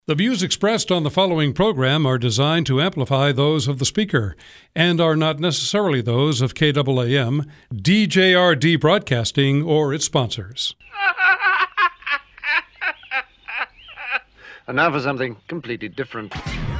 The views expressed on the following program are designed to amplify those of the speaker and are not necessarily those of KAAM, DJRD Broadcasting, or its sponsors. And now for something completely different.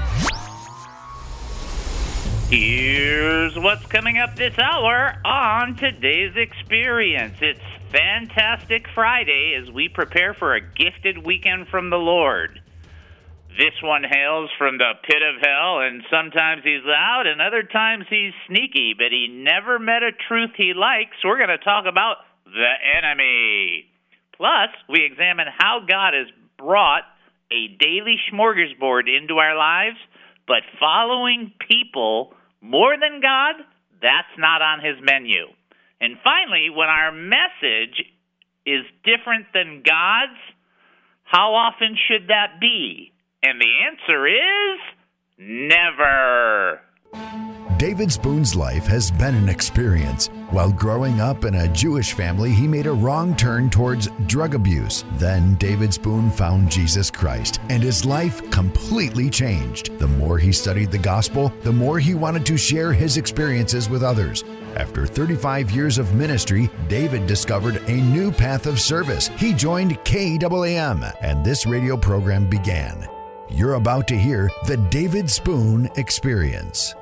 Here's what's coming up this hour on today's experience. It's Fantastic Friday as we prepare for a gifted weekend from the Lord. This one hails from the pit of hell, and sometimes he's loud and other times he's sneaky, but he never met a truth he likes. We're going to talk about the enemy. Plus, we examine how God has brought a daily smorgasbord into our lives, but following people more than God, that's not on his menu. And finally, when our message is different than God's, how often should that be? And the answer is never. David Spoon's life has been an experience. While growing up in a Jewish family, he made a wrong turn towards drug abuse. Then David Spoon found Jesus Christ, and his life completely changed. The more he studied the gospel, the more he wanted to share his experiences with others. After 35 years of ministry, David discovered a new path of service. He joined KAAM, and this radio program began. You're about to hear the David Spoon Experience.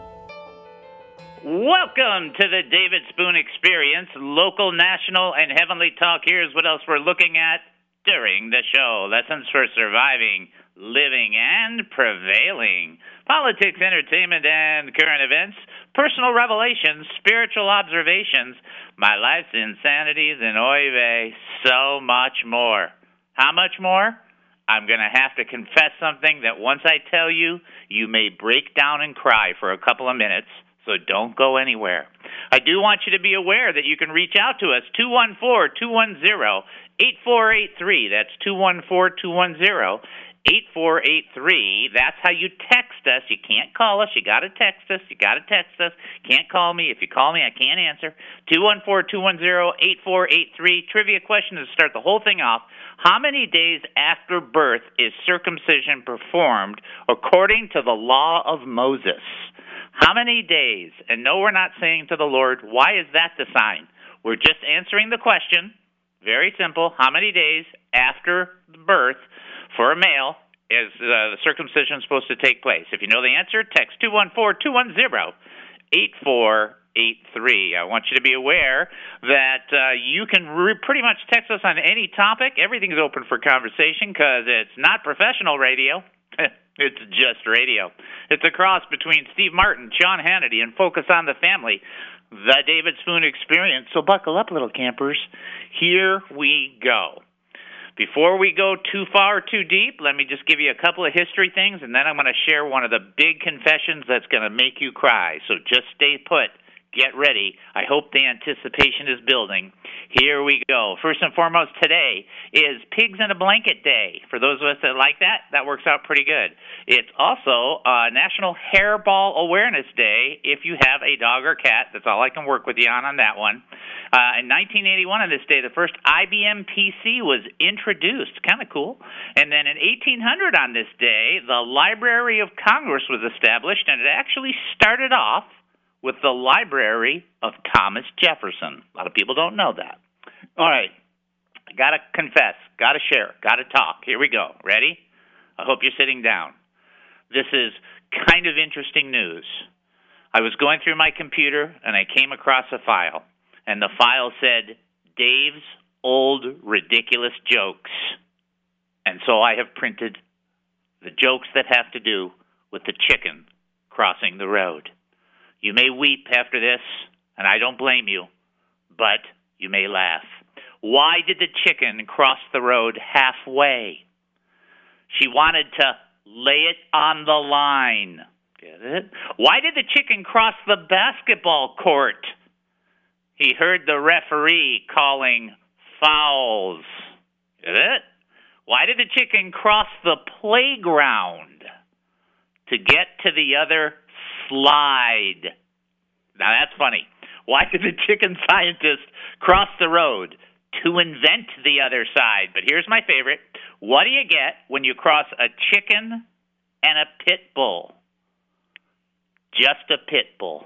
Welcome to the David Spoon Experience, local, national, and heavenly talk. Here's what else we're looking at during the show. Lessons for surviving, living, and prevailing. Politics, entertainment, and current events. Personal revelations, spiritual observations, my life's insanities, and oy vey, so much more. How much more? I'm going to have to confess something that once I tell you, you may break down and cry for a couple of minutes, so don't go anywhere. I do want you to be aware that you can reach out to us, 214-210-8483. That's 214-210-8483. That's how you text us. You can't call us. You got to text us. Can't call me. If you call me, I can't answer. 214-210-8483. Trivia question to start the whole thing off. How many days after birth is circumcision performed according to the law of Moses? How many days? And no, we're not saying to the Lord, why is that the sign? We're just answering the question. Very simple. How many days after birth for a male is the circumcision supposed to take place? If you know the answer, text 214-210-8483. I want you to be aware that you can pretty much text us on any topic. Everything's open for conversation because it's not professional radio. It's just radio. It's a cross between Steve Martin, Sean Hannity, and Focus on the Family, the David Spoon Experience. So buckle up, little campers. Here we go. Before we go too far, too deep, let me just give you a couple of history things, and then I'm going to share one of the big confessions that's going to make you cry. So just stay put. Get ready. I hope the anticipation is building. Here we go. First and foremost, today is Pigs in a Blanket Day. For those of us that like that, that works out pretty good. It's also National Hairball Awareness Day if you have a dog or cat. That's all I can work with you on that one. In 1981 on this day, the first IBM PC was introduced. Kind of cool. And then in 1800 on this day, the Library of Congress was established, and it actually started off with the Library of Thomas Jefferson. A lot of people don't know that. All right. I got to confess, got to share, got to talk. Here we go. Ready? I hope you're sitting down. This is kind of interesting news. I was going through my computer, and I came across a file, and the file said, Dave's Old Ridiculous Jokes. And so I have printed the jokes that have to do with the chicken crossing the road. You may weep after this, and I don't blame you, but you may laugh. Why did the chicken cross the road halfway? She wanted to lay it on the line. Get it? Why did the chicken cross the basketball court? He heard the referee calling fouls. Get it? Why did the chicken cross the playground? To get to the other slide. Now that's funny. Why did the chicken scientist cross the road? to invent the other side. But here's my favorite. What do you get when you cross a chicken and a pit bull? Just a pit bull.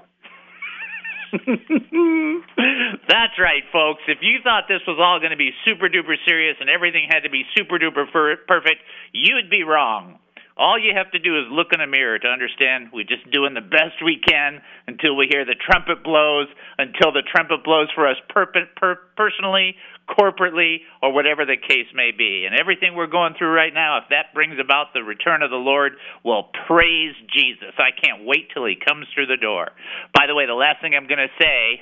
That's right, folks. If you thought this was all going to be super duper serious and everything had to be super duper perfect, you would be wrong. All you have to do is look in a mirror to understand we're just doing the best we can until we hear the trumpet blows, until the trumpet blows for us personally, corporately, or whatever the case may be. And everything we're going through right now, if that brings about the return of the Lord, well, praise Jesus. I can't wait till he comes through the door. By the way, the last thing I'm going to say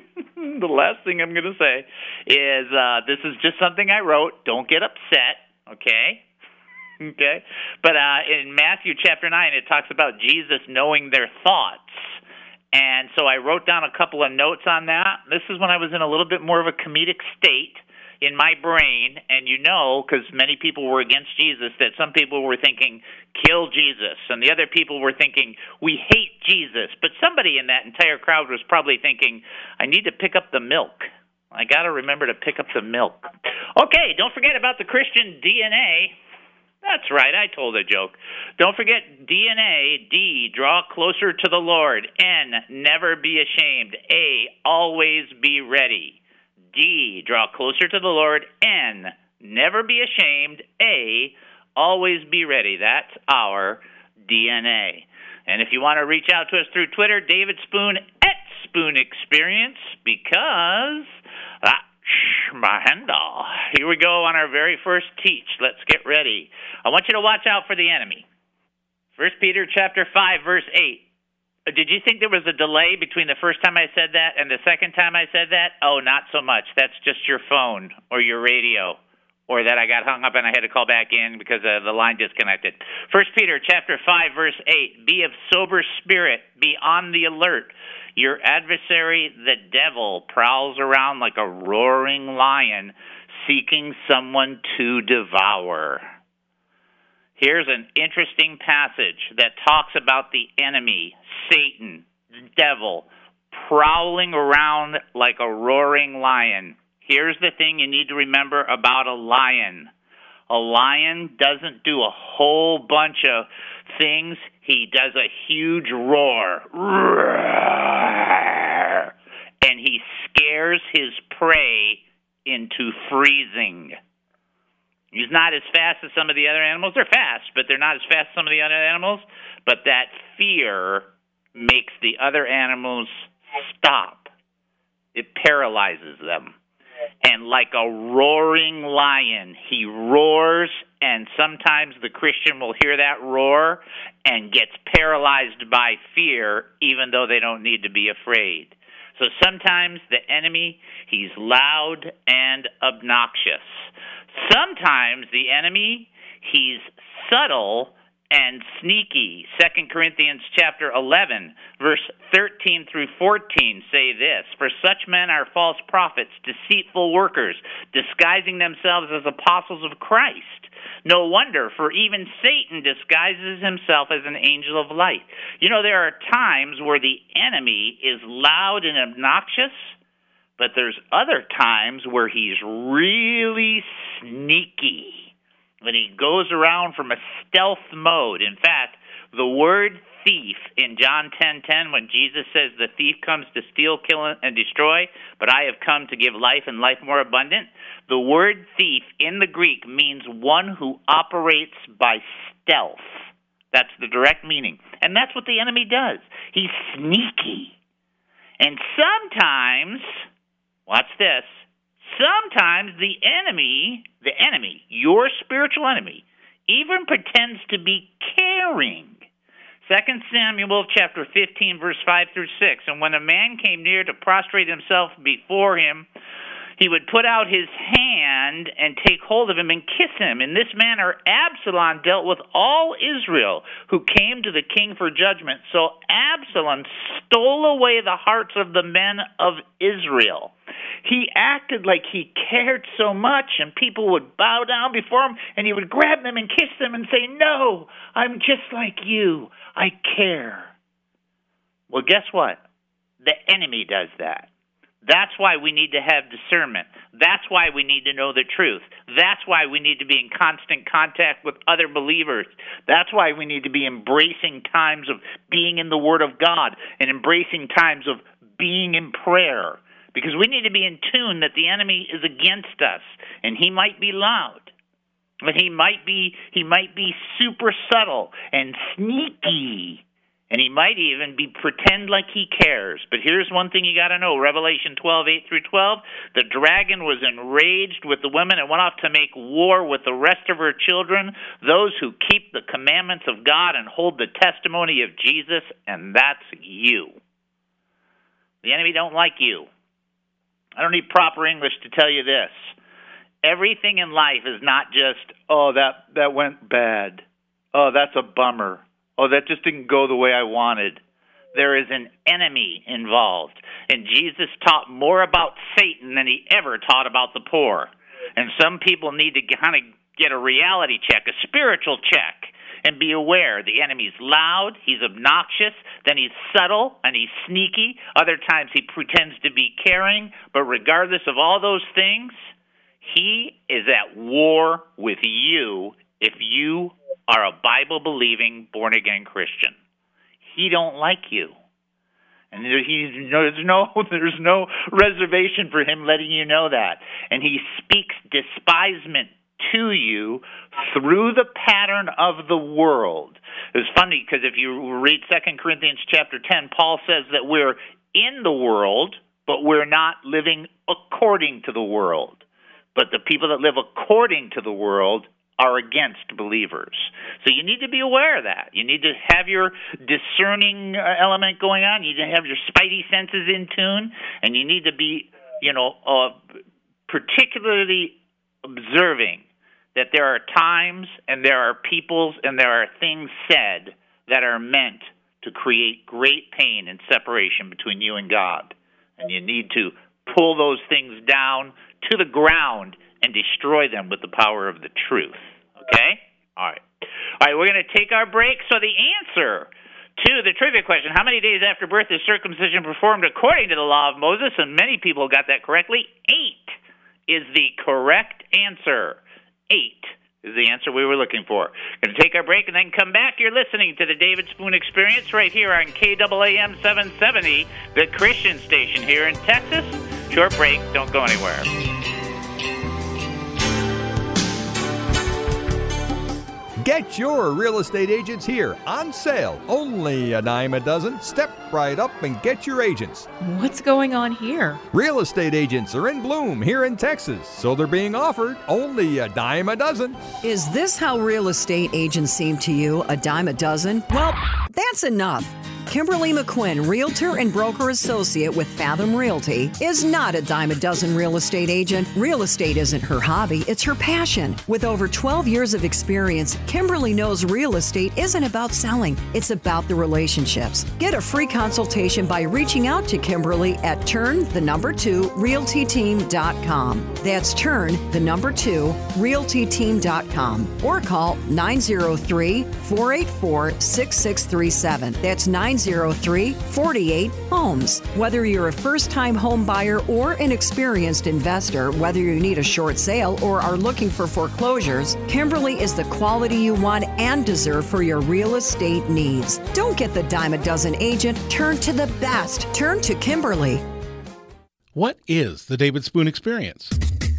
is this is just something I wrote. Don't get upset, okay? Okay? But in Matthew chapter 9, it talks about Jesus knowing their thoughts. And so I wrote down a couple of notes on that. This is when I was in a little bit more of a comedic state in my brain. And you know, because many people were against Jesus, that some people were thinking, kill Jesus. And the other people were thinking, we hate Jesus. But somebody in that entire crowd was probably thinking, I need to pick up the milk. I got to remember to pick up the milk. Okay, don't forget about the Christian DNA. That's right, I told a joke. Don't forget DNA. D, draw closer to the Lord. N, never be ashamed. A, always be ready. D, draw closer to the Lord. N, never be ashamed. A, always be ready. That's our DNA. And if you want to reach out to us through Twitter, David Spoon at Spoon Experience, because my handle. Here we go on our very first teach. Let's get ready. I want you to watch out for the enemy. 1 Peter chapter 5, verse 8. Did you think there was a delay between the first time I said that and the second time I said that? Oh, not so much. That's just your phone or your radio, or that I got hung up and I had to call back in because the line disconnected. 1 Peter chapter 5, verse 8. Be of sober spirit. Be on the alert. Your adversary, the devil, prowls around like a roaring lion, seeking someone to devour. Here's an interesting passage that talks about the enemy, Satan, the devil, prowling around like a roaring lion. Here's the thing you need to remember about a lion. A lion doesn't do a whole bunch of things. He does a huge roar. And he scares his prey into freezing. He's not as fast as some of the other animals. They're fast, but they're not as fast as some of the other animals. But that fear makes the other animals stop. It paralyzes them. And like a roaring lion, he roars, and sometimes the Christian will hear that roar and gets paralyzed by fear, even though they don't need to be afraid. So sometimes the enemy, he's loud and obnoxious. Sometimes the enemy, he's subtle and sneaky. 2 Corinthians chapter 11, verse 13 through 14 say this, For such men are false prophets, deceitful workers, disguising themselves as apostles of Christ. No wonder, for even Satan disguises himself as an angel of light. You know, there are times where the enemy is loud and obnoxious, but there's other times where he's really sneaky. When he goes around from a stealth mode. In fact, the word thief in John 10:10, when Jesus says the thief comes to steal, kill, and destroy, but I have come to give life and life more abundant, the word thief in the Greek means one who operates by stealth. That's the direct meaning. And that's what the enemy does. He's sneaky. And sometimes, watch this, sometimes the enemy, your spiritual enemy, even pretends to be caring. 2 Samuel chapter 15, verse 5 through 6. And when a man came near to prostrate himself before him, he would put out his hand and take hold of him and kiss him. In this manner Absalom dealt with all Israel who came to the king for judgment. So Absalom stole away the hearts of the men of Israel. He acted like he cared so much, and people would bow down before him, and he would grab them and kiss them and say, "No, I'm just like you. I care." Well, guess what? The enemy does that. That's why we need to have discernment. That's why we need to know the truth. That's why we need to be in constant contact with other believers. That's why we need to be embracing times of being in the Word of God and embracing times of being in prayer. Because we need to be in tune that the enemy is against us, and he might be loud. But he might be super subtle and sneaky. And he might even pretend like he cares. But here's one thing you got to know. Revelation 12:8-12, the dragon was enraged with the women and went off to make war with the rest of her children, those who keep the commandments of God and hold the testimony of Jesus, and that's you. The enemy don't like you. I don't need proper English to tell you this. Everything in life is not just, oh, that went bad. Oh, that's a bummer. Oh, that just didn't go the way I wanted. There is an enemy involved. And Jesus taught more about Satan than he ever taught about the poor. And some people need to kind of get a reality check, a spiritual check, and be aware. The enemy's loud, he's obnoxious, then he's subtle, and he's sneaky. Other times he pretends to be caring. But regardless of all those things, he is at war with you if you are a Bible-believing, born-again Christian. He don't like you. And there's no reservation for him letting you know that. And he speaks despisement to you through the pattern of the world. It's funny because if you read 2 Corinthians chapter 10, Paul says that we're in the world, but we're not living according to the world. But the people that live according to the world are against believers. So you need to be aware of that. You need to have your discerning element going on. You need to have your spidey senses in tune, and you need to be, particularly observing that there are times and there are peoples and there are things said that are meant to create great pain and separation between you and God. And you need to pull those things down to the ground and destroy them with the power of the truth. Okay? All right. We're going to take our break. So the answer to the trivia question, how many days after birth is circumcision performed according to the law of Moses? And many people got that correctly. 8 is the correct answer. 8 is the answer we were looking for. Going to take our break and then come back. You're listening to the David Spoon Experience right here on KAAM 770, the Christian station here in Texas. Short break. Don't go anywhere. Get your real estate agents here on sale. Only a dime a dozen. Step right up and get your agents. What's going on here? Real estate agents are in bloom here in Texas, so they're being offered only a dime a dozen. Is this how real estate agents seem to you, a dime a dozen? Well, that's enough. Kimberly McQuinn, Realtor and Broker Associate with Fathom Realty, is not a dime a dozen real estate agent. Real estate isn't her hobby, it's her passion. With over 12 years of experience, Kimberly knows real estate isn't about selling, it's about the relationships. Get a free consultation by reaching out to Kimberly at turn2realtyteam.com. That's turn2realtyteam.com or call 903-484-6637. That's 903-48-HOMES. Whether you're a first-time home buyer or an experienced investor, whether you need a short sale or are looking for foreclosures, Kimberly is the quality you want and deserve for your real estate needs. Don't get the dime a dozen agent. Turn to the best. Turn to Kimberly. What is the David Spoon Experience?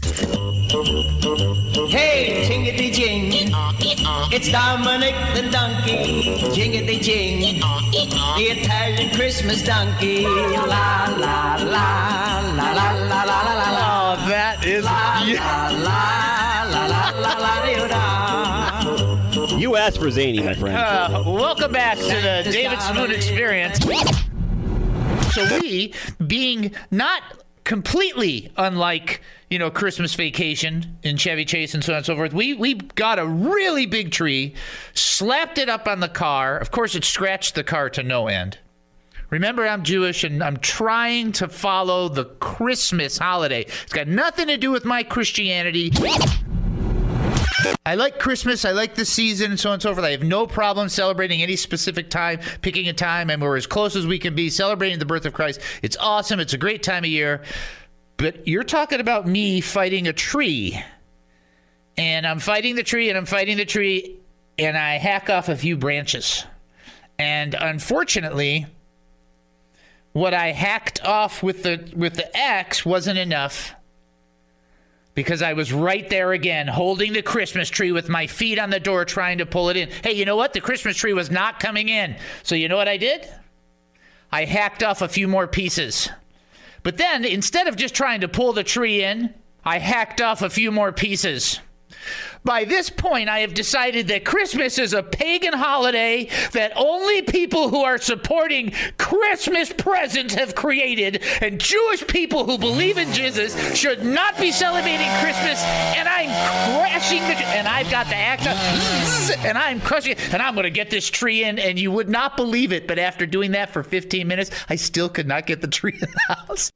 Hey, jingity jing, it's Dominic the donkey, jingity jing, the Italian Christmas donkey, la la la la la la la la la. Oh, that is la la la la la la. You asked for zany, my friend. Welcome back to the David Spoon Experience. So we, being not completely unlike, Christmas Vacation in Chevy Chase and so on and so forth, we got a really big tree, slapped it up on the car. Of course, it scratched the car to no end. Remember, I'm Jewish, and I'm trying to follow the Christmas holiday. It's got nothing to do with my Christianity. I like Christmas. I like the season and so on and so forth. I have no problem celebrating any specific time, picking a time, and we're as close as we can be celebrating the birth of Christ. It's awesome. It's a great time of year. But you're talking about me fighting a tree. And I'm fighting the tree, and I'm fighting the tree, and I hack off a few branches. And unfortunately, what I hacked off with the axe wasn't enough, because I was right there again, holding the Christmas tree with my feet on the door trying to pull it in. Hey, you know what? The Christmas tree was not coming in. So you know what I did? I hacked off a few more pieces. But then, instead of just trying to pull the tree in, I hacked off a few more pieces. By this point, I have decided that Christmas is a pagan holiday that only people who are supporting Christmas presents have created, and Jewish people who believe in Jesus should not be celebrating Christmas, and I'm crashing and I've got the act and I'm crushing it, and I'm going to get this tree in, and you would not believe it, but after doing that for 15 minutes, I still could not get the tree in the house.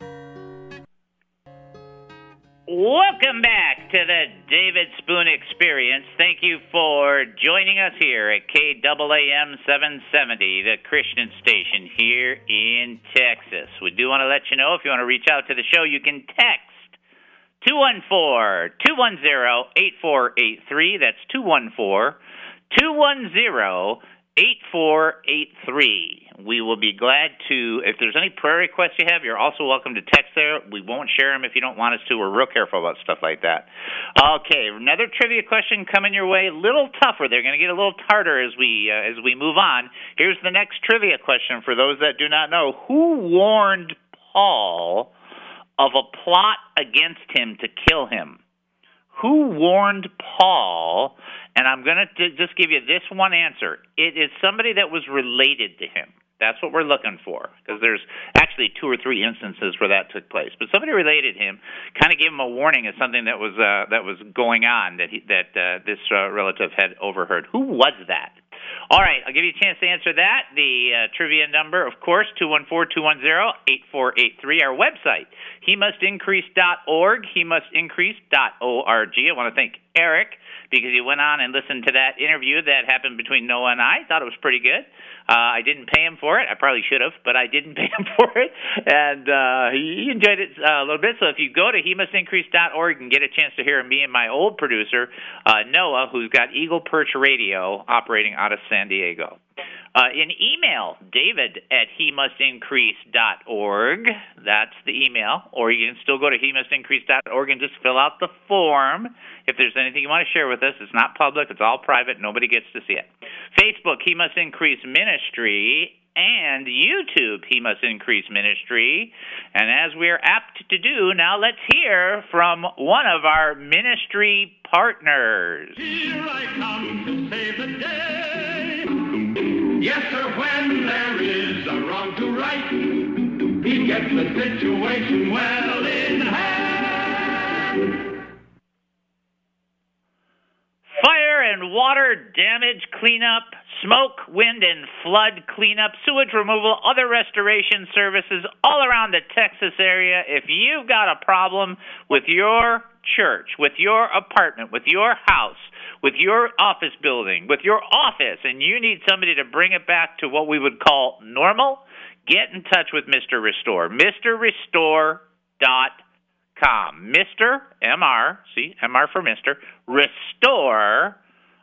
Welcome back to the David Spoon Experience. Thank you for joining us here at KAAM 770, the Christian station here in Texas. We do want to let you know, if you want to reach out to the show, you can text 214-210-8483. That's 214-210-8483. We will be glad to, if there's any prayer requests you have, you're also welcome to text there. We won't share them if you don't want us to. We're real careful about stuff like that. Okay, another trivia question coming your way. A little tougher. They're going to get a little harder as we move on. Here's the next trivia question for those that do not know. Who warned Paul of a plot against him to kill him? Who warned Paul? And I'm going to just give you this one answer. It is somebody that was related to him. That's what we're looking for, because there's actually 2 or 3 instances where that took place. But somebody related to him, kind of gave him a warning of something that was going on that this relative had overheard. Who was that? All right, I'll give you a chance to answer that. The trivia number, of course, 214-210-8483. Our website, hemustincrease.org, hemustincrease.org. I want to thank Eric, because he went on and listened to that interview that happened between Noah and I. Thought it was pretty good. I didn't pay him for it. I probably should have, but I didn't pay him for it. And he enjoyed it a little bit. So if you go to hemustincrease.org and get a chance to hear me and my old producer, Noah, who's got Eagle Perch Radio operating out of San Diego. In email, david@hemustincrease.org. That's the email. Or you can still go to hemustincrease.org and just fill out the form. If there's anything you want to share with us, it's not public. It's all private. Nobody gets to see it. Facebook, He Must Increase Ministry, and YouTube, He Must Increase Ministry. And as we're apt to do, now let's hear from one of our ministry partners. Here I come to save the day. Yes, sir, when there is a wrong to right, he gets the situation well in hand. Fire and water damage cleanup, smoke, wind, and flood cleanup, sewage removal, other restoration services all around the Texas area. If you've got a problem with your church, with your apartment, with your house, with your office building, with your office, and you need somebody to bring it back to what we would call normal, get in touch with Mr. Restore. MrRestore.com. Mr. M-R, see, M-R for Mr. Restore,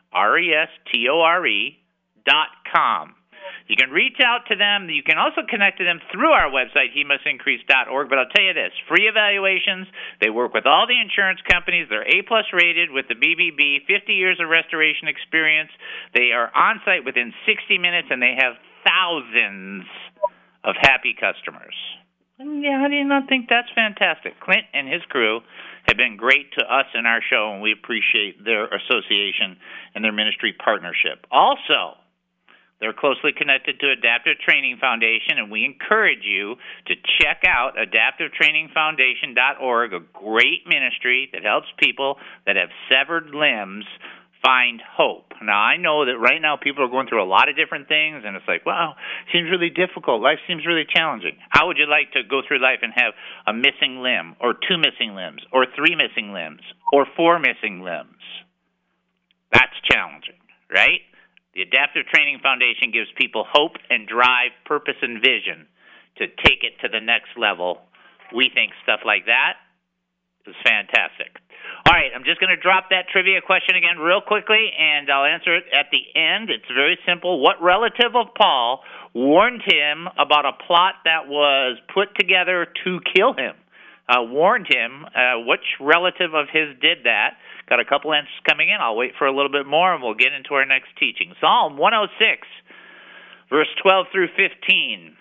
RESTORE.com. You can reach out to them. You can also connect to them through our website, hemustincrease.org. But I'll tell you this, free evaluations. They work with all the insurance companies. They're A-plus rated with the BBB, 50 years of restoration experience. They are on-site within 60 minutes, and they have thousands of happy customers. Yeah, how do you not think that's fantastic? Clint and his crew have been great to us in our show, and we appreciate their association and their ministry partnership. Also, they're closely connected to Adaptive Training Foundation, and we encourage you to check out AdaptiveTrainingFoundation.org, a great ministry that helps people that have severed limbs find hope. Now, I know that right now people are going through a lot of different things, and it's like, wow, it seems really difficult. Life seems really challenging. How would you like to go through life and have a missing limb, or 2 missing limbs, or 3 missing limbs, or 4 missing limbs? That's challenging, right? The Adaptive Training Foundation gives people hope and drive, purpose and vision to take it to the next level. We think stuff like that is fantastic. All right, I'm just going to drop that trivia question again real quickly, and I'll answer it at the end. It's very simple. What relative of Paul warned him about a plot that was put together to kill him? Warned him. Which relative of his did that? Got a couple answers coming in. I'll wait for a little bit more, and we'll get into our next teaching. Psalm 106, verse 12 through 15.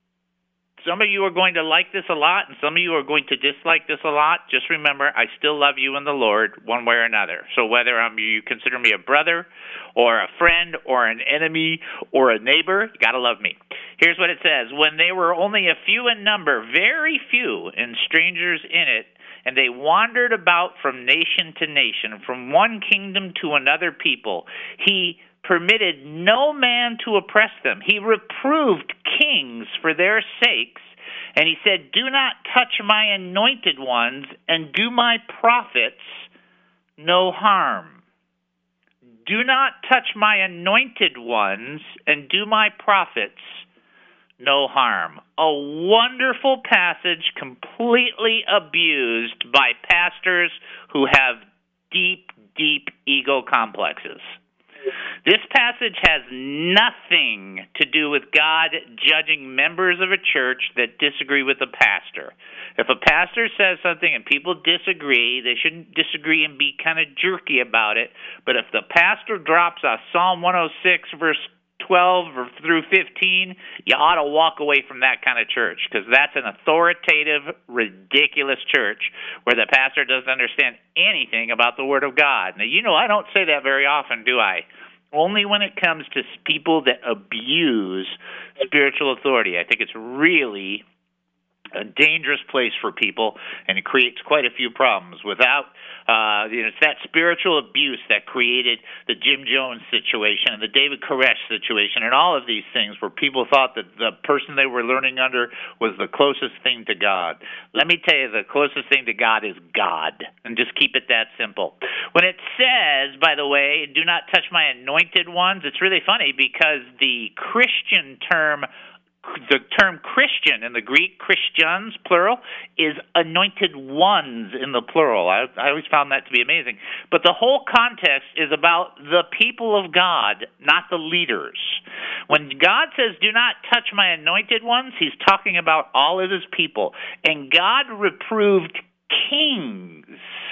Some of you are going to like this a lot, and some of you are going to dislike this a lot. Just remember, I still love you in the Lord one way or another. So whether you consider me a brother or a friend or an enemy or a neighbor, you got to love me. Here's what it says. When they were only a few in number, very few, and strangers in it, and they wandered about from nation to nation, from one kingdom to another people, he permitted no man to oppress them. He reproved kings for their sakes, and he said, do not touch my anointed ones, and do my prophets no harm. Do not touch my anointed ones, and do my prophets no harm. A wonderful passage, completely abused by pastors who have deep, deep ego complexes. This passage has nothing to do with God judging members of a church that disagree with the pastor. If a pastor says something and people disagree, they shouldn't disagree and be kind of jerky about it. But if the pastor drops a Psalm 106, verse 12 or through 15, you ought to walk away from that kind of church, because that's an authoritative, ridiculous church where the pastor doesn't understand anything about the Word of God. Now, I don't say that very often, do I? Only when it comes to people that abuse spiritual authority. I think it's really a dangerous place for people, and it creates quite a few problems. Without, it's that spiritual abuse that created the Jim Jones situation and the David Koresh situation and all of these things where people thought that the person they were learning under was the closest thing to God. Let me tell you, the closest thing to God is God, and just keep it that simple. When it says, by the way, do not touch my anointed ones, it's really funny because the Christian term, the term Christian in the Greek, Christians, plural, is anointed ones in the plural. I always found that to be amazing. But the whole context is about the people of God, not the leaders. When God says, do not touch my anointed ones, he's talking about all of his people. And God reproved kings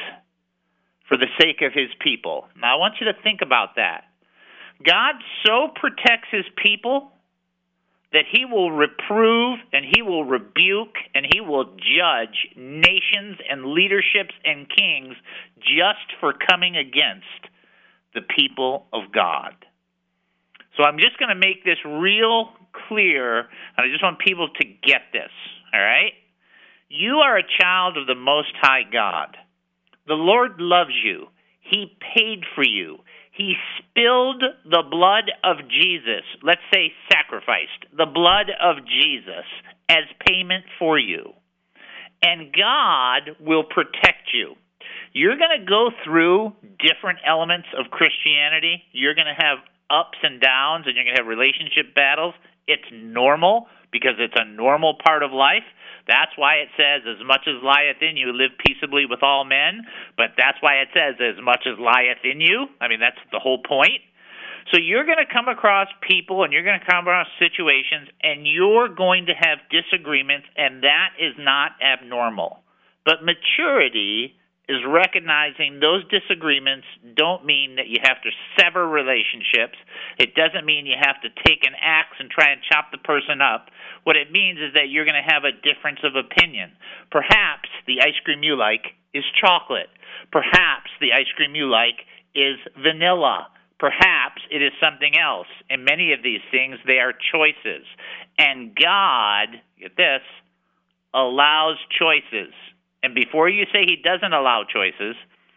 for the sake of his people. Now, I want you to think about that. God so protects his people that he will reprove and he will rebuke and he will judge nations and leaderships and kings just for coming against the people of God. So I'm just going to make this real clear, and I just want people to get this, all right? You are a child of the Most High God. The Lord loves you. He paid for you. He spilled the blood of Jesus, let's say sacrificed, the blood of Jesus as payment for you. And God will protect you. You're going to go through different elements of Christianity. You're going to have ups and downs, and you're going to have relationship battles. It's normal because it's a normal part of life. That's why it says, as much as lieth in you, live peaceably with all men. But that's why it says, as much as lieth in you. I mean, that's the whole point. So you're going to come across people, and you're going to come across situations, and you're going to have disagreements, and that is not abnormal. But maturity is recognizing those disagreements don't mean that you have to sever relationships. It doesn't mean you have to take an axe and try and chop the person up. What it means is that you're going to have a difference of opinion. Perhaps the ice cream you like is chocolate. Perhaps the ice cream you like is vanilla. Perhaps it is something else. In many of these things, they are choices. And God, get this, allows choices. And before you say he doesn't allow choices,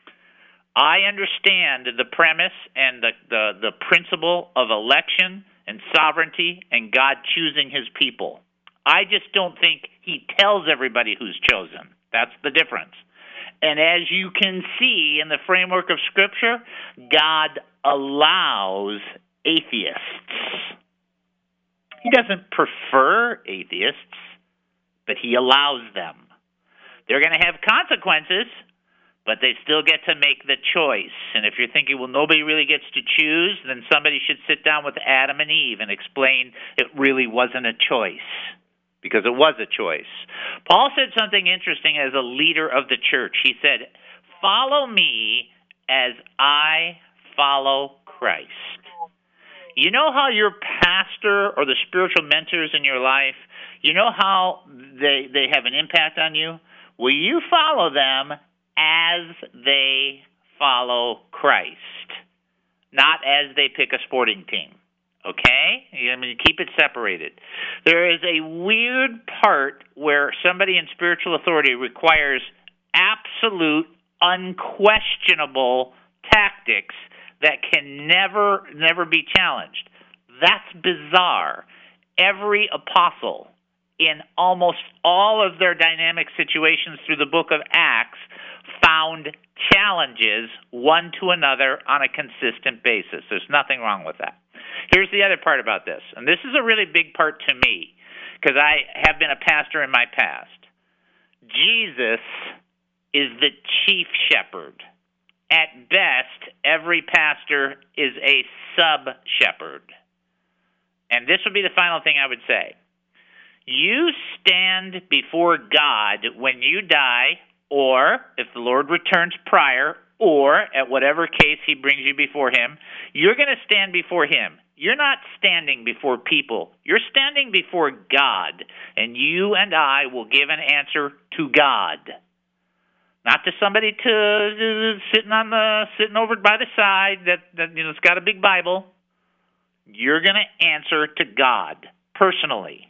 I understand the premise and the principle of election and sovereignty and God choosing his people. I just don't think he tells everybody who's chosen. That's the difference. And as you can see in the framework of Scripture, God allows atheists. He doesn't prefer atheists, but he allows them. They're going to have consequences, but they still get to make the choice. And if you're thinking, well, nobody really gets to choose, then somebody should sit down with Adam and Eve and explain it really wasn't a choice, because it was a choice. Paul said something interesting as a leader of the church. He said, follow me as I follow Christ. You know how your pastor or the spiritual mentors in your life, you know how they have an impact on you? Will you follow them as they follow Christ, not as they pick a sporting team? Okay? I mean, keep it separated. There is a weird part where somebody in spiritual authority requires absolute, unquestionable tactics that can never be challenged. That's bizarre. Every apostle in almost all of their dynamic situations through the book of Acts found challenges one to another on a consistent basis. There's nothing wrong with that. Here's the other part about this, and this is a really big part to me because I have been a pastor in my past. Jesus is the chief shepherd. At best, every pastor is a sub-shepherd. And this would be the final thing I would say. You stand before God when you die, or if the Lord returns prior, or at whatever case he brings you before him, you're going to stand before him. You're not standing before people. You're standing before God, and you and I will give an answer to God. Not to somebody sitting over by the side that has got a big Bible. You're going to answer to God personally.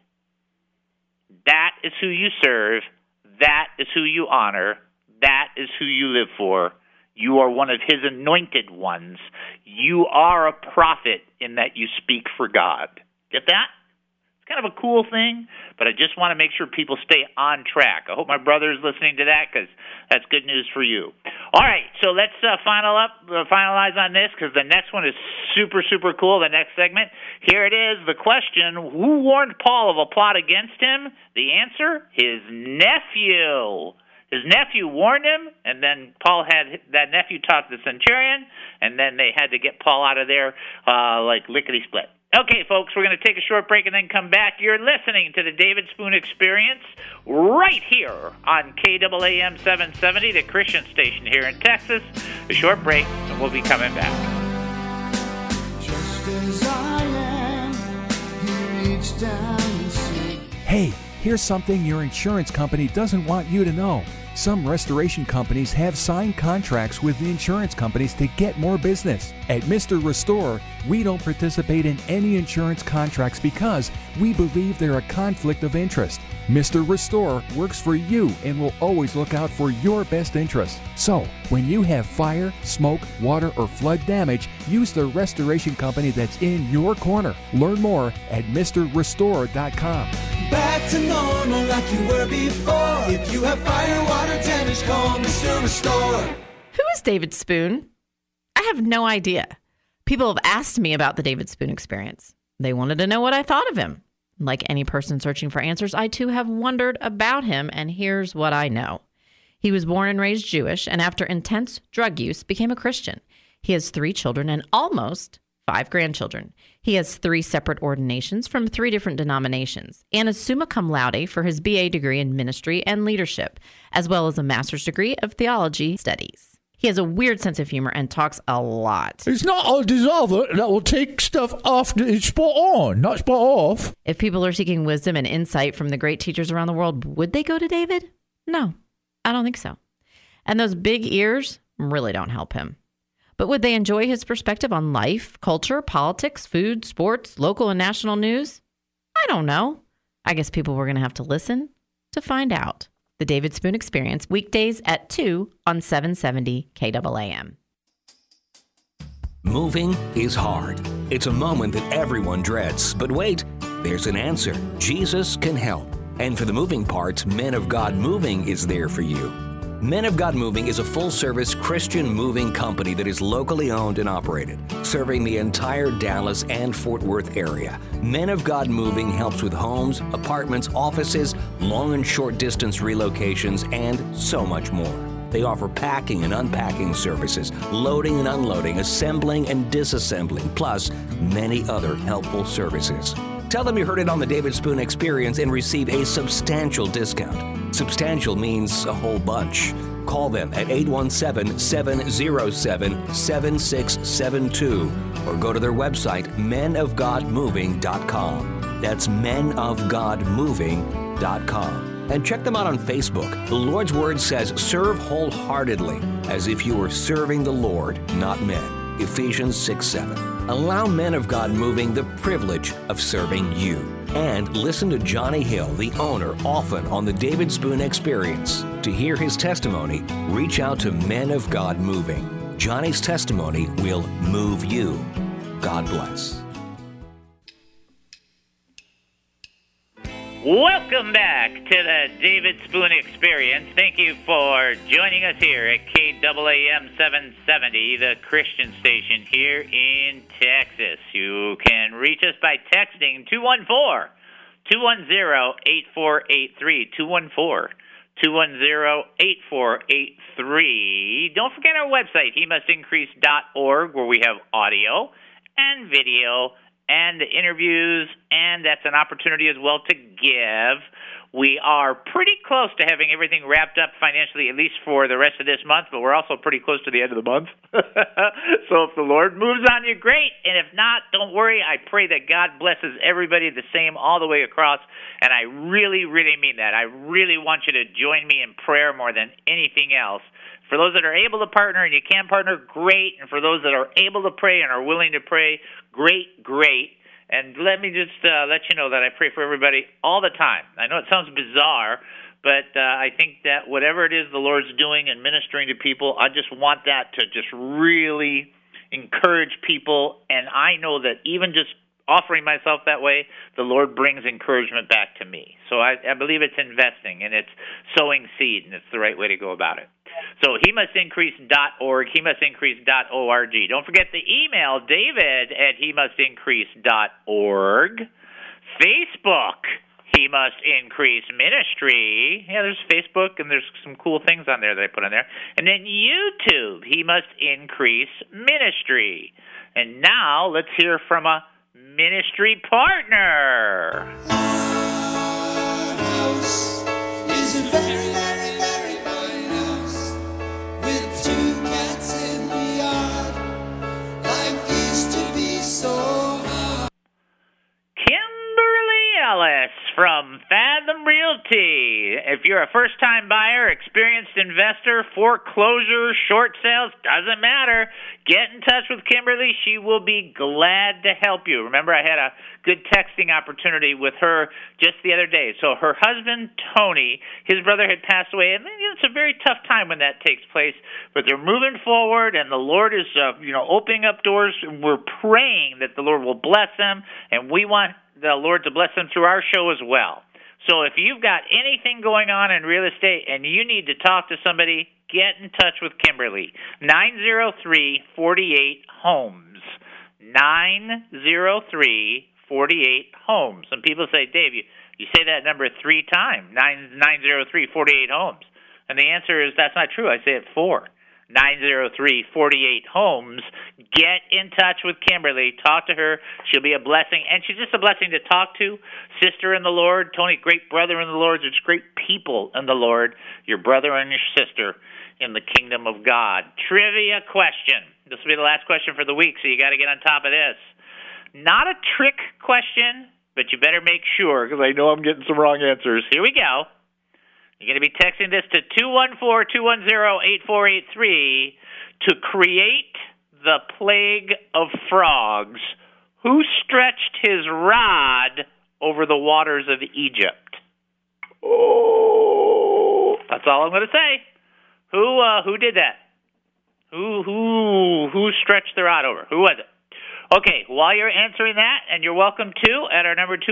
That is who you serve. That is who you honor. That is who you live for. You are one of his anointed ones. You are a prophet in that you speak for God. Get that? It's kind of a cool thing, but I just want to make sure people stay on track. I hope my brother is listening to that because that's good news for you. All right, so let's finalize on this because the next one is super, super cool, the next segment. Here it is, the question, who warned Paul of a plot against him? The answer, his nephew. His nephew warned him, and then Paul had that nephew talk to the centurion, and then they had to get Paul out of there like lickety-split. Okay, folks, we're going to take a short break and then come back. You're listening to the David Spoon Experience right here on KAAM 770, the Christian station here in Texas. A short break, and we'll be coming back. Just as I am, he reached down and said, hey, here's something your insurance company doesn't want you to know. Some restoration companies have signed contracts with the insurance companies to get more business. At Mr. Restore, we don't participate in any insurance contracts because we believe they're a conflict of interest. Mr. Restore works for you and will always look out for your best interest. So, when you have fire, smoke, water, or flood damage, use the restoration company that's in your corner. Learn more at MrRestore.com. back to normal like you were before. If you have fire, water damage, call Mr. Restore. Who is David Spoon? I have no idea. People have asked me about the David Spoon Experience. They wanted to know what I thought of him. Like any person searching for answers, I too have wondered about him, and here's what I know. He was born and raised Jewish, and after intense drug use, became a Christian. He has 3 children and almost 5 grandchildren. He has 3 separate ordinations from 3 different denominations, and is summa cum laude for his BA degree in ministry and leadership, as well as a master's degree of theology studies. He has a weird sense of humor and talks a lot. It's not a dissolver that will take stuff after it's spot on, not spot off. If people are seeking wisdom and insight from the great teachers around the world, would they go to David? No, I don't think so. And those big ears really don't help him. But would they enjoy his perspective on life, culture, politics, food, sports, local and national news? I don't know. I guess people were going to have to listen to find out. The David Spoon Experience, weekdays at 2 on 770 KAAM. Moving is hard. It's a moment that everyone dreads. But wait, there's an answer. Jesus can help. And for the moving parts, Men of God Moving is there for you. Men of God Moving is a full-service Christian moving company that is locally owned and operated, serving the entire Dallas and Fort Worth area. Men of God Moving helps with homes, apartments, offices, long and short distance relocations, and so much more. They offer packing and unpacking services, loading and unloading, assembling and disassembling, plus many other helpful services. Tell them you heard it on the David Spoon Experience and receive a substantial discount. Substantial means a whole bunch. Call them at 817-707-7672 or go to their website, menofgodmoving.com. That's menofgodmoving.com. And check them out on Facebook. The Lord's Word says, serve wholeheartedly, as if you were serving the Lord, not men. Ephesians 6:7. Allow Men of God Moving the privilege of serving you. And listen to Johnny Hill, the owner, often on the David Spoon Experience. To hear his testimony, reach out to Men of God Moving. Johnny's testimony will move you. God bless. Welcome back to the David Spoon Experience. Thank you for joining us here at KAAM 770, the Christian station here in Texas. You can reach us by texting 214-210-8483, 210-8483. Don't forget our website, hemustincrease.org, where we have audio and video and the interviews, and that's an opportunity as well to give. We are pretty close to having everything wrapped up financially, at least for the rest of this month, but we're also pretty close to the end of the month. So if the Lord moves on you, great. And if not, don't worry. I pray that God blesses everybody the same all the way across, and I really, really mean that. I really want you to join me in prayer more than anything else. For those that are able to partner and you can partner, great. And for those that are able to pray and are willing to pray, great, great. And let me just let you know that I pray for everybody all the time. I know it sounds bizarre, but I think that whatever it is the Lord's doing and ministering to people, I just want that to just really encourage people. And I know that even just offering myself that way, the Lord brings encouragement back to me. So I believe it's investing and it's sowing seed, and it's the right way to go about it. So hemustincrease.org, hemustincrease.org. Don't forget the email, david@hemustincrease.org. Facebook, He Must Increase Ministry. Yeah, there's Facebook, and there's some cool things on there that I put on there. And then YouTube, He Must Increase Ministry. And now let's hear from a ministry partner. Is a very, very, very fine house with 2 cats in the yard. Life used to be so hard. Kimberly Ellis from Fathom Realty. If you're a first-time buyer, experienced investor, foreclosure, short sales, doesn't matter. Get in touch with Kimberly. She will be glad to help you. Remember, I had a good texting opportunity with her just the other day. So her husband, Tony, his brother had passed away, and it's a very tough time when that takes place. But they're moving forward, and the Lord is, opening up doors. We're praying that the Lord will bless them, and we want the Lord to bless them through our show as well. So if you've got anything going on in real estate and you need to talk to somebody, get in touch with Kimberly. 903-48-HOMES. 903-48-HOMES. Some people say, Dave, you say that number 3 times, 903-48-HOMES. And the answer is that's not true. I say it 4. 903-48-HOMES. Get in touch with Kimberly. Talk to her. She'll be a blessing. And she's just a blessing to talk to. Sister in the Lord. Tony, great brother in the Lord. There's great people in the Lord. Your brother and your sister in the kingdom of God. Trivia question. This will be the last question for the week, so you got to get on top of this. Not a trick question, but you better make sure, because I know I'm getting some wrong answers. Here we go. You're going to be texting this to 214-210-8483 to create the plague of frogs. Who stretched his rod over the waters of Egypt? Oh, that's all I'm going to say. Who did that? Who stretched the rod over? Who was it? Okay, while you're answering that, and you're welcome to at our number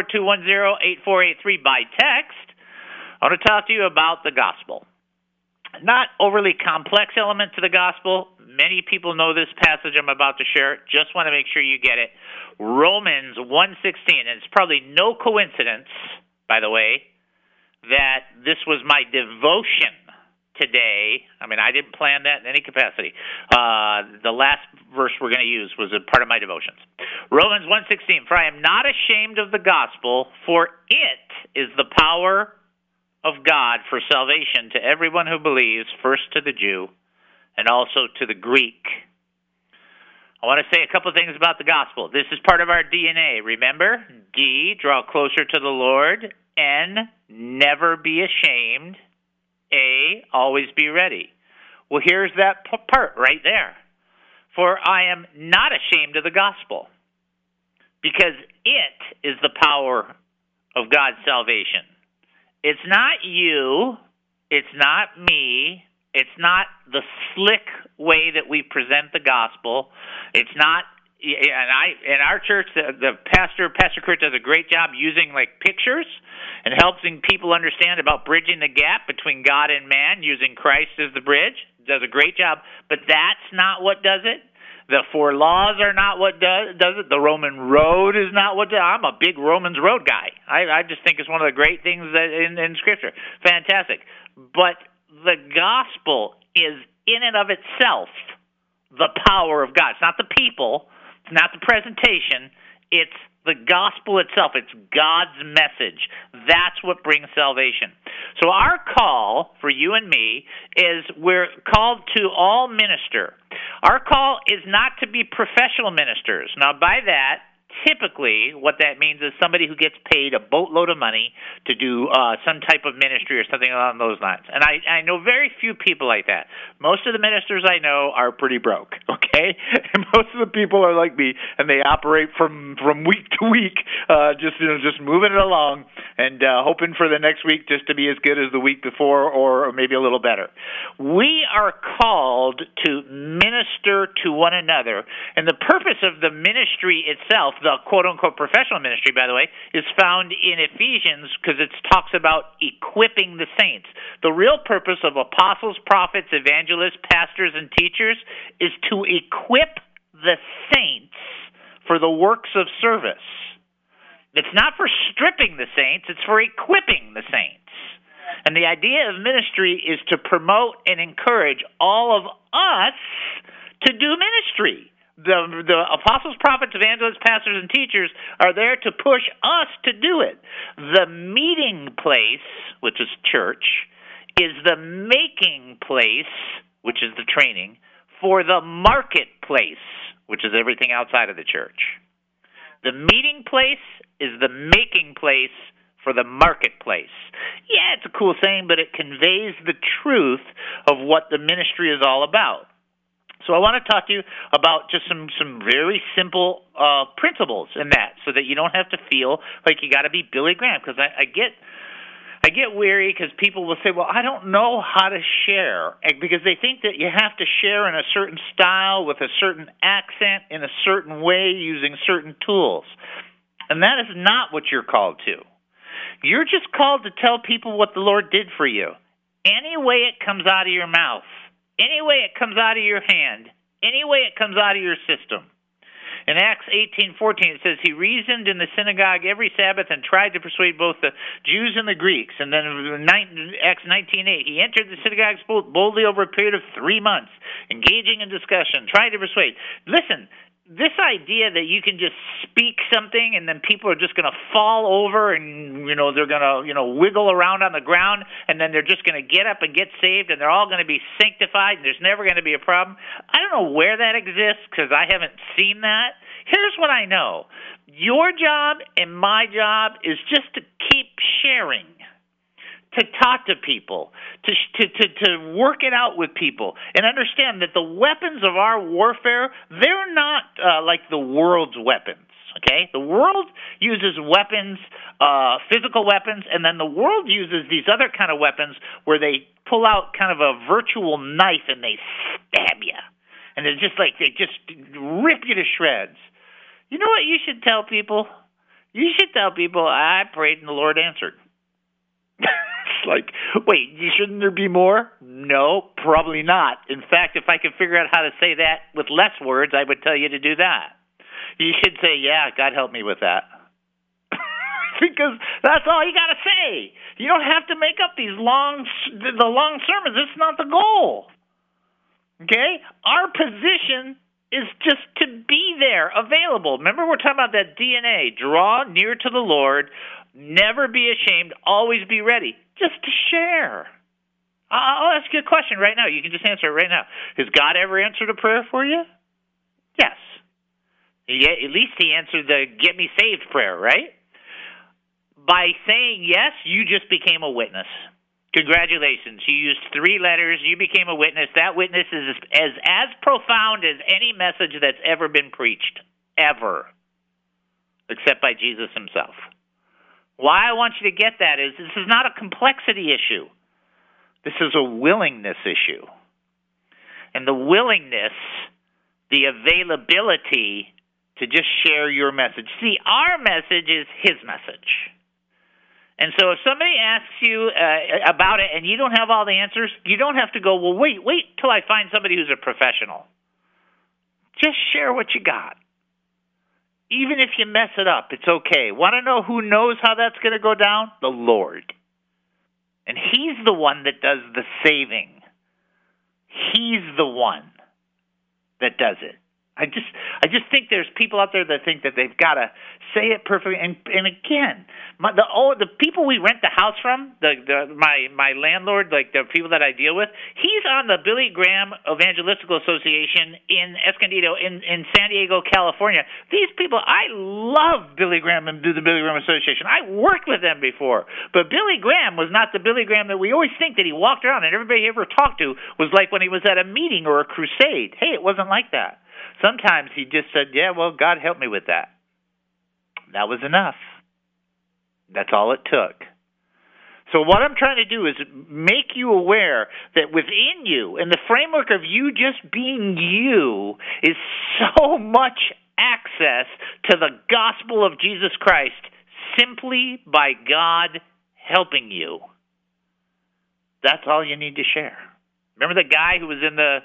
214-210-8483 by text, I want to talk to you about the gospel. not overly complex element to the gospel. Many people know this passage I'm about to share. Just want to make sure you get it. Romans 1:16, and it's probably no coincidence, by the way, that this was my devotion today. I mean, I didn't plan that in any capacity. The last verse we're going to use was a part of my devotions. Romans 1:16, for I am not ashamed of the gospel, for it is the power of God for salvation to everyone who believes, first to the Jew and also to the Greek. I want to say a couple things about the gospel. This is part of our DNA. Remember? D, draw closer to the Lord. N, never be ashamed. A, always be ready. Well, here's that part right there. For I am not ashamed of the gospel, because it is the power of God's salvation. It's not you. It's not me. It's not the slick way that we present the gospel. It's not, in our church, Pastor Kurt does a great job using like pictures and helping people understand about bridging the gap between God and man using Christ as the bridge. Does a great job, but that's not what does it. The 4 laws are not what does it. The Roman road is not what does it. I'm a big Romans road guy. I just think it's one of the great things that in Scripture. Fantastic. But the gospel is in and of itself the power of God. It's not the people. It's not the presentation. It's the gospel itself. It's God's message. That's what brings salvation. So our call for you and me is we're called to all minister. Our call is not to be professional ministers. Now, by that, typically what that means is somebody who gets paid a boatload of money to do some type of ministry or something along those lines. And I know very few people like that. Most of the ministers I know are pretty broke, okay? And most of the people are like me, and they operate from week to week, just moving it along and hoping for the next week just to be as good as the week before or maybe a little better. We are called to minister to one another, and the purpose of the ministry itself, the quote-unquote professional ministry, by the way, is found in Ephesians because it talks about equipping the saints. The real purpose of apostles, prophets, evangelists, pastors, and teachers is to equip the saints for the works of service. It's not for stripping the saints, it's for equipping the saints. And the idea of ministry is to promote and encourage all of us to do ministry. The apostles, prophets, evangelists, pastors, and teachers are there to push us to do it. The meeting place, which is church, is the making place, which is the training, for the marketplace, which is everything outside of the church. The meeting place is the making place for the marketplace. Yeah, it's a cool saying, but it conveys the truth of what the ministry is all about. So I want to talk to you about just some very simple principles in that, so that you don't have to feel like you got to be Billy Graham. Because I get weary because people will say, "Well, I don't know how to share," because they think that you have to share in a certain style with a certain accent in a certain way using certain tools, and that is not what you're called to. You're just called to tell people what the Lord did for you, any way it comes out of your mouth. Any way it comes out of your hand, any way it comes out of your system. In Acts 18:14, it says, he reasoned in the synagogue every Sabbath and tried to persuade both the Jews and the Greeks. And then in Acts 19:8, he entered the synagogues boldly over a period of 3 months, engaging in discussion, trying to persuade. Listen, this idea that you can just speak something and then people are just going to fall over and, they're going to, wiggle around on the ground and then they're just going to get up and get saved and they're all going to be sanctified and there's never going to be a problem. I don't know where that exists because I haven't seen that. Here's what I know. Your job and my job is just to keep sharing, to talk to people, to work it out with people, and understand that the weapons of our warfare, they're not like the world's weapons, okay? The world uses weapons, physical weapons, and then the world uses these other kind of weapons where they pull out kind of a virtual knife and they stab you. And they're just like, they just rip you to shreds. You know what you should tell people? You should tell people, I prayed and the Lord answered. like, wait, shouldn't there be more? No, probably not. In fact, if I could figure out how to say that with less words, I would tell you to do that. You should say, yeah, God help me with that. Because that's all you got to say. You don't have to make up the long sermons. It's not the goal. Okay? Our position is just to be there, available. Remember, we're talking about that DNA. Draw near to the Lord. Never be ashamed. Always be ready. Just to share. I'll ask you a question right now. You can just answer it right now. Has God ever answered a prayer for you? Yes. At least he answered the get me saved prayer, right? By saying yes, you just became a witness. Congratulations. You used 3 letters. You became a witness. That witness is as profound as any message that's ever been preached. Ever. Except by Jesus himself. Why I want you to get that is this is not a complexity issue. This is a willingness issue. And the willingness, the availability to just share your message. See, our message is his message. And so if somebody asks you about it and you don't have all the answers, you don't have to go, well, wait till I find somebody who's a professional. Just share what you got. Even if you mess it up, it's okay. Want to know who knows how that's going to go down? The Lord. And he's the one that does the saving. He's the one that does it. I just think there's people out there that think that they've got to say it perfectly. And again, the people we rent the house from, my landlord, like the people that I deal with, he's on the Billy Graham Evangelistical Association in Escondido in San Diego, California. These people, I love Billy Graham and the Billy Graham Association. I worked with them before. But Billy Graham was not the Billy Graham that we always think that he walked around and everybody he ever talked to was like when he was at a meeting or a crusade. Hey, it wasn't like that. Sometimes he just said, yeah, well, God help me with that. That was enough. That's all it took. So what I'm trying to do is make you aware that within you, in the framework of you just being you, is so much access to the gospel of Jesus Christ simply by God helping you. That's all you need to share. Remember the guy who was in the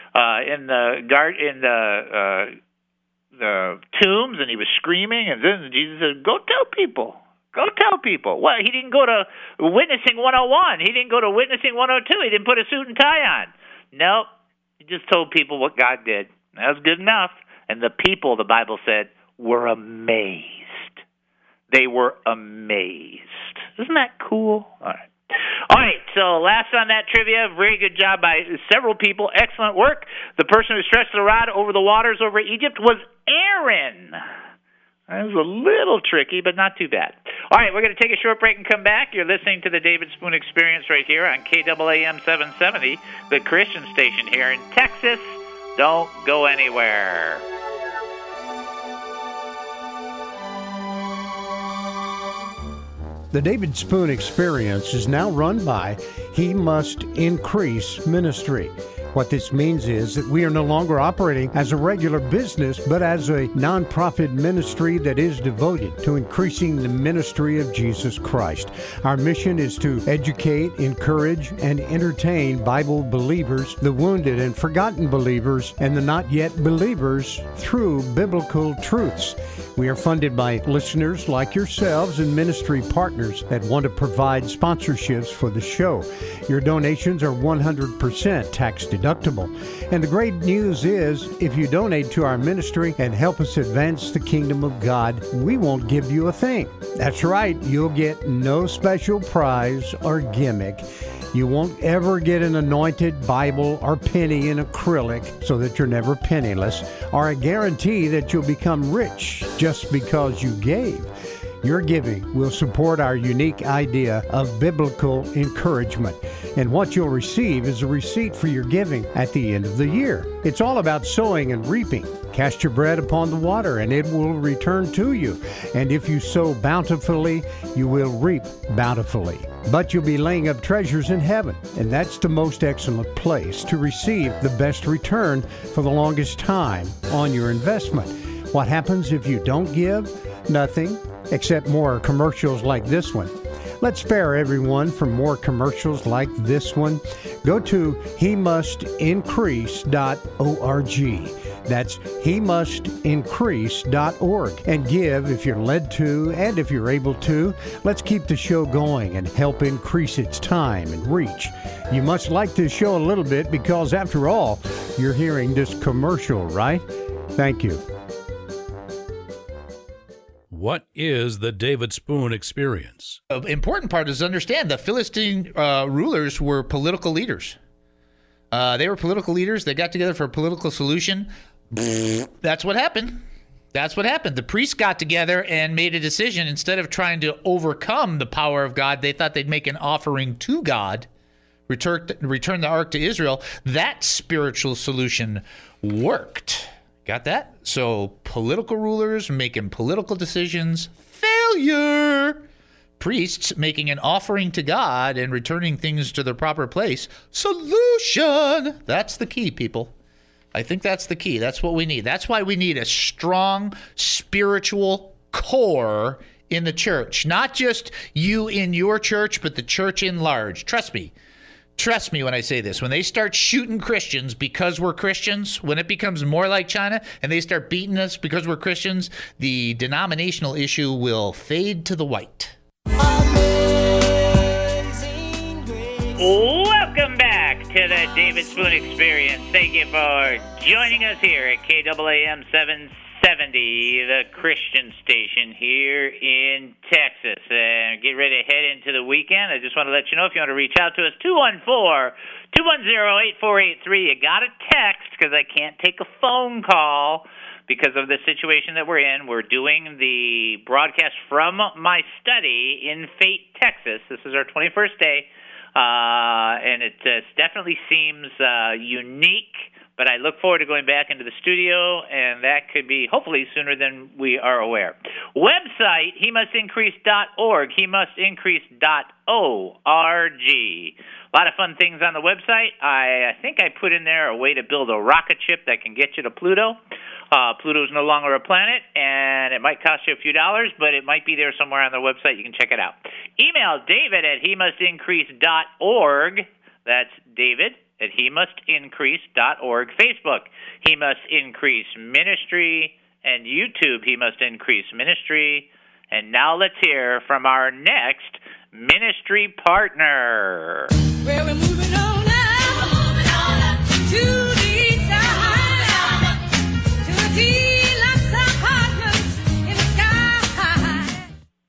tombs, and he was screaming, and then Jesus said, "Go tell people. Go tell people." Well, he didn't go to Witnessing 101. He didn't go to Witnessing 102. He didn't put a suit and tie on. Nope. He just told people what God did. That was good enough. And the people, the Bible said, were amazed. They were amazed. Isn't that cool? All right, so last on that trivia, very good job by several people. Excellent work. The person who stretched the rod over the waters over Egypt was Aaron. That was a little tricky, but not too bad. All right, we're going to take a short break and come back. You're listening to the David Spoon Experience right here on KAAM 770, the Christian station here in Texas. Don't go anywhere. The David Spoon Experience is now run by He Must Increase Ministry. What this means is that we are no longer operating as a regular business, but as a nonprofit ministry that is devoted to increasing the ministry of Jesus Christ. Our mission is to educate, encourage, and entertain Bible believers, the wounded and forgotten believers, and the not yet believers through biblical truths. We are funded by listeners like yourselves and ministry partners that want to provide sponsorships for the show. Your donations are 100% tax deductible. And the great news is, if you donate to our ministry and help us advance the kingdom of God, we won't give you a thing. That's right, you'll get no special prize or gimmick. You won't ever get an anointed Bible or penny in acrylic so that you're never penniless, or a guarantee that you'll become rich just because you gave. Your giving will support our unique idea of biblical encouragement. And what you'll receive is a receipt for your giving at the end of the year. It's all about sowing and reaping. Cast your bread upon the water, and it will return to you. And if you sow bountifully, you will reap bountifully. But you'll be laying up treasures in heaven, and that's the most excellent place to receive the best return for the longest time on your investment. What happens if you don't give? Nothing, except more commercials like this one. Let's spare everyone from more commercials like this one. Go to hemustincrease.org. That's hemustincrease.org. And give if you're led to and if you're able to. Let's keep the show going and help increase its time and reach. You must like this show a little bit because, after all, you're hearing this commercial, right? Thank you. What is the David Spoon Experience? An important part is to understand the Philistine rulers were political leaders. They were political leaders. They got together for a political solution. That's what happened. That's what happened. The priests got together and made a decision. Instead of trying to overcome the power of God, they thought they'd make an offering to God, return the ark to Israel. That spiritual solution worked. Got that? So political rulers making political decisions, failure. Priests making an offering to God and returning things to their proper place, solution. That's the key, people. I think that's the key. That's what we need. That's why we need a strong spiritual core in the church. Not just you in your church, but the church in large. Trust me. Trust me when I say this. When they start shooting Christians because we're Christians, when it becomes more like China and they start beating us because we're Christians, the denominational issue will fade to the white. Welcome back to the David Spoon Experience. Thank you for joining us here at KAAM 770, the Christian station here in Texas. And get ready to head into the weekend. I just want to let you know, if you want to reach out to us, 214-210-8483. You got a text because I can't take a phone call because of the situation that we're in. We're doing the broadcast from my study in Fate, Texas. This is our 21st day. And it definitely seems unique, but I look forward to going back into the studio, and that could be hopefully sooner than we are aware. Website, hemustincrease.org, hemustincrease.org. A lot of fun things on the website. I think I put in there a way to build a rocket ship that can get you to Pluto. Pluto's no longer a planet, and it might cost you a few dollars, but it might be there somewhere on their website. You can check it out. Email David at hemustincrease.org. That's David at hemustincrease.org. Facebook, He Must Increase Ministry, and YouTube, He Must Increase Ministry. And now let's hear from our next ministry partner. Well, we're moving on up to the side, to the deluxe apartments in the sky.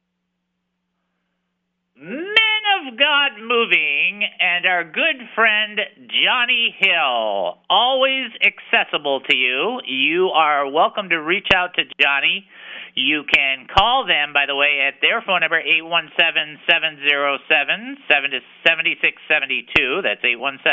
Men of God Moving and our good friend Johnny Hill, always accessible to you. You are welcome to reach out to Johnny. You can call them, by the way, at their phone number, 817-707-7672. That's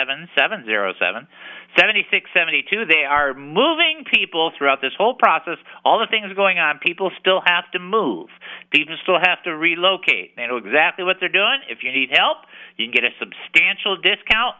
817-707-7672. They are moving people throughout this whole process. All the things going on, people still have to move. People still have to relocate. They know exactly what they're doing. If you need help, you can get a substantial discount.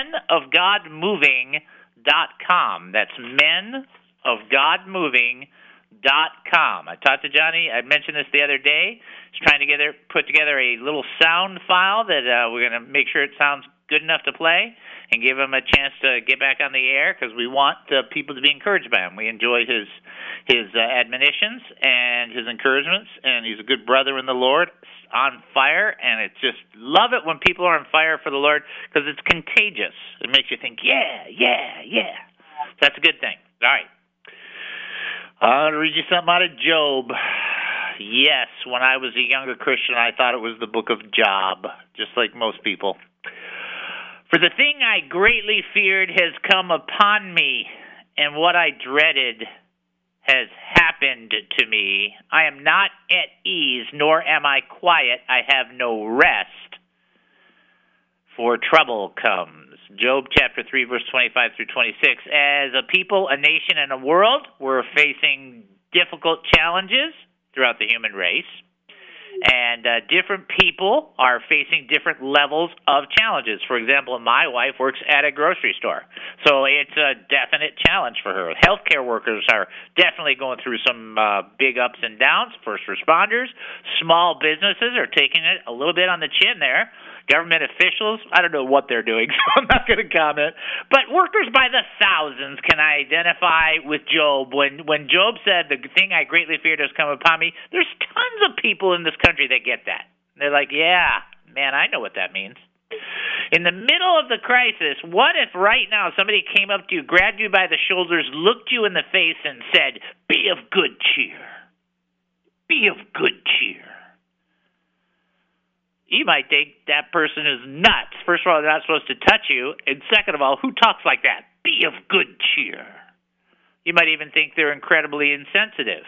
menofgodmoving.com. That's menofgodmoving.com. I talked to Johnny. I mentioned this the other day. He's trying to put together a little sound file that we're going to make sure it sounds good enough to play and give him a chance to get back on the air, because we want people to be encouraged by him. We enjoy his admonitions and his encouragements, and he's a good brother in the Lord, on fire, and it's just love it when people are on fire for the Lord, because it's contagious. It makes you think, yeah. That's a good thing. All right. I'll read you something out of Job. Yes, when I was a younger Christian, I thought it was the book of Job, just like most people. For the thing I greatly feared has come upon me, and what I dreaded has happened to me. I am not at ease, nor am I quiet. I have no rest, for trouble comes. Job chapter 3, verse 25 through 26. As a people, a nation, and a world, we're facing difficult challenges throughout the human race. And different people are facing different levels of challenges. For example, my wife works at a grocery store, so it's a definite challenge for her. Healthcare workers are definitely going through some big ups and downs. First responders, small businesses are taking it a little bit on the chin there. Government officials, I don't know what they're doing, so I'm not going to comment. But workers by the thousands can identify with Job. When Job said, the thing I greatly feared has come upon me, there's tons of people in this country that get that. They're like, yeah, man, I know what that means. In the middle of the crisis, what if right now somebody came up to you, grabbed you by the shoulders, looked you in the face, and said, be of good cheer. Be of good cheer. You might think that person is nuts. First of all, they're not supposed to touch you. And second of all, who talks like that? Be of good cheer. You might even think they're incredibly insensitive.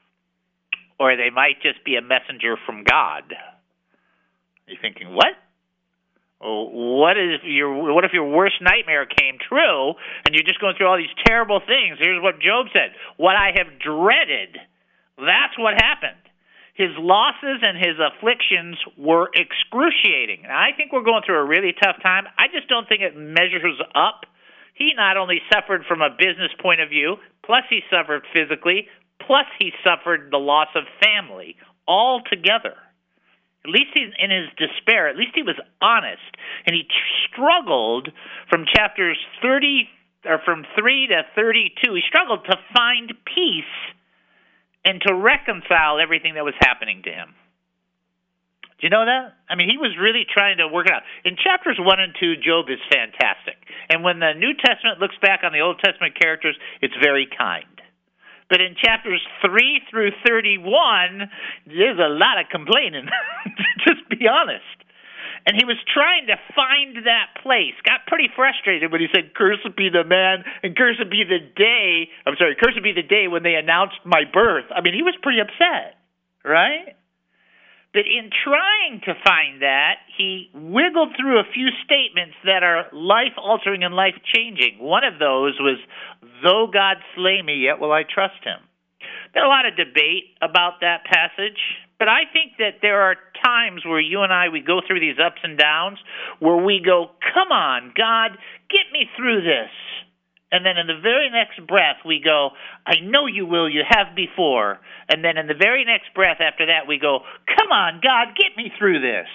Or they might just be a messenger from God. You're thinking, what? Oh, what if your worst nightmare came true and you're just going through all these terrible things? Here's what Job said. What I have dreaded, that's what happened. His losses and his afflictions were excruciating. Now, I think we're going through a really tough time. I just don't think it measures up. He not only suffered from a business point of view, plus he suffered physically, plus he suffered the loss of family all together. At least he's in his despair. At least he was honest. And he struggled from chapters 30 or from 3 to 32. He struggled to find peace and to reconcile everything that was happening to him. Do you know that? I mean, he was really trying to work it out. In chapters 1 and 2, Job is fantastic. And when the New Testament looks back on the Old Testament characters, it's very kind. But in chapters 3 through 31, there's a lot of complaining. Just be honest. And he was trying to find that place. Got pretty frustrated when he said, cursed be the man and cursed be the day. Cursed be the day when they announced my birth. I mean, he was pretty upset, right? But in trying to find that, he wiggled through a few statements that are life-altering and life-changing. One of those was, though God slay me, yet will I trust him. There's a lot of debate about that passage, but I think that there are times where you and I, we go through these ups and downs where we go, come on, God, get me through this. And then in the very next breath, we go, I know you will, you have before. And then in the very next breath after that, we go, come on, God, get me through this.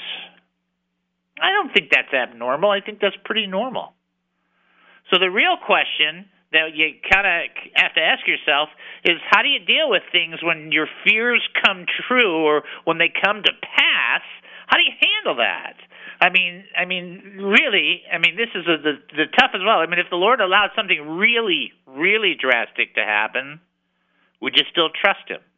I don't think that's abnormal. I think that's pretty normal. So the real question that you kind of have to ask yourself is, how do you deal with things when your fears come true or when they come to pass? How do you handle that? I mean, really, this is the tough as well. I mean, if the Lord allowed something really, really drastic to happen, would you still trust him?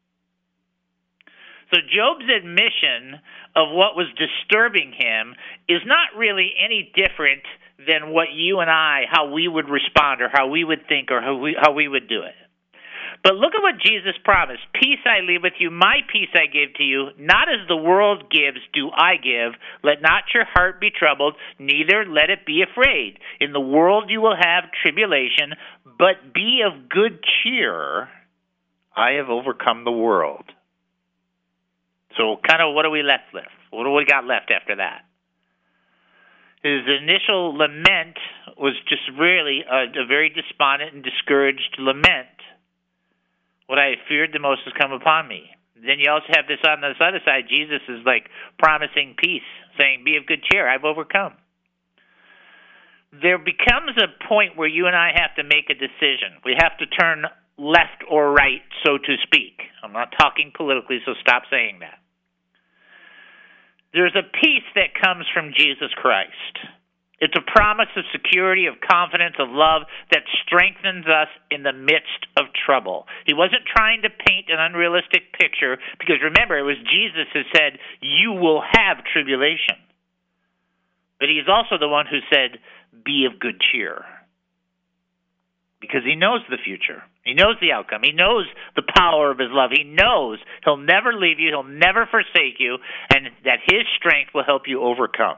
So Job's admission of what was disturbing him is not really any different than what you and I, how we would respond or how we would think or how we would do it. But look at what Jesus promised. Peace I leave with you, my peace I give to you. Not as the world gives do I give. Let not your heart be troubled, neither let it be afraid. In the world you will have tribulation, but be of good cheer. I have overcome the world. So kind of what are we left with? What do we got left after that? His initial lament was just really a very despondent and discouraged lament. What I feared the most has come upon me. Then you also have this on this other side. Jesus is like promising peace, saying, be of good cheer, I've overcome. There becomes a point where you and I have to make a decision. We have to turn left or right, so to speak. I'm not talking politically, so stop saying that. There's a peace that comes from Jesus Christ. It's a promise of security, of confidence, of love that strengthens us in the midst of trouble. He wasn't trying to paint an unrealistic picture because, remember, it was Jesus who said, you will have tribulation. But he's also the one who said, be of good cheer. Because he knows the future. He knows the outcome. He knows the power of his love. He knows he'll never leave you, he'll never forsake you, and that his strength will help you overcome.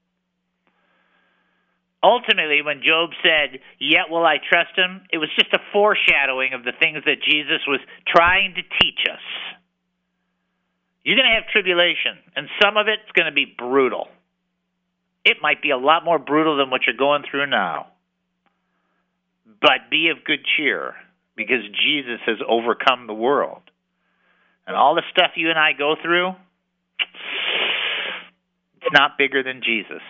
Ultimately, when Job said, yet will I trust him, it was just a foreshadowing of the things that Jesus was trying to teach us. You're going to have tribulation, and some of it's going to be brutal. It might be a lot more brutal than what you're going through now. But be of good cheer, because Jesus has overcome the world. And all the stuff you and I go through, it's not bigger than Jesus.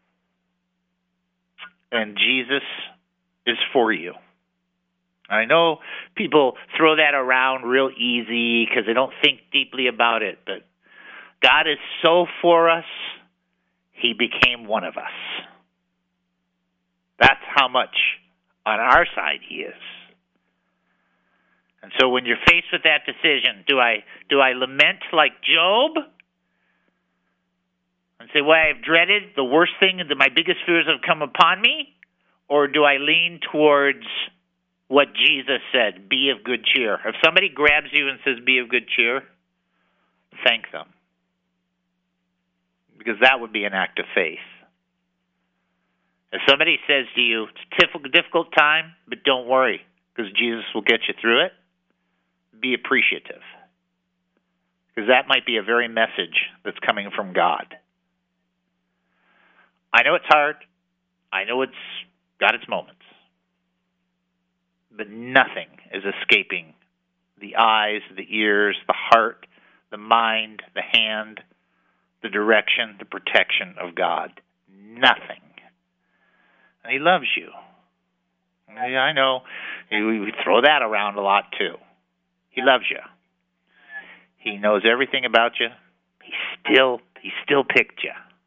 And Jesus is for you. I know people throw that around real easy because they don't think deeply about it, but God is so for us, He became one of us. That's how much on our side He is. And so when you're faced with that decision, do I lament like Job and say, well, I've dreaded the worst thing, that my biggest fears have come upon me? Or do I lean towards what Jesus said, be of good cheer? If somebody grabs you and says, be of good cheer, thank them. Because that would be an act of faith. If somebody says to you, it's a difficult time, but don't worry, because Jesus will get you through it, be appreciative. Because that might be a very message that's coming from God. I know it's hard. I know it's got its moments. But nothing is escaping the eyes, the ears, the heart, the mind, the hand, the direction, the protection of God. Nothing. And He loves you. I know we throw that around a lot too. He loves you. He knows everything about you. He still picked you.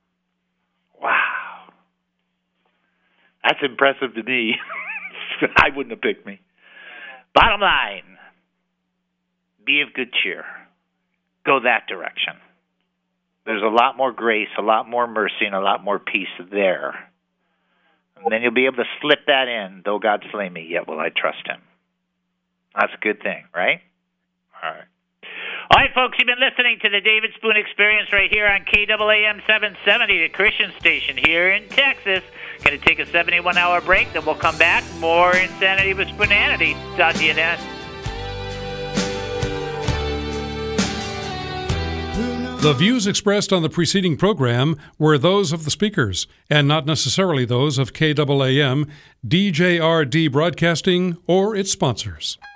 Wow. That's impressive to me. I wouldn't have picked me. Bottom line, be of good cheer. Go that direction. There's a lot more grace, a lot more mercy, and a lot more peace there. And then you'll be able to slip that in. Though God slay me, yet will I trust Him. That's a good thing, right? All right. All right, folks, you've been listening to the David Spoon Experience right here on KAAM 770, the Christian station here in Texas. Going to take a 71-hour break, then we'll come back. More Insanity with Spoonanity. Talk to you then. The views expressed on the preceding program were those of the speakers, and not necessarily those of KAAM, DJRD Broadcasting, or its sponsors.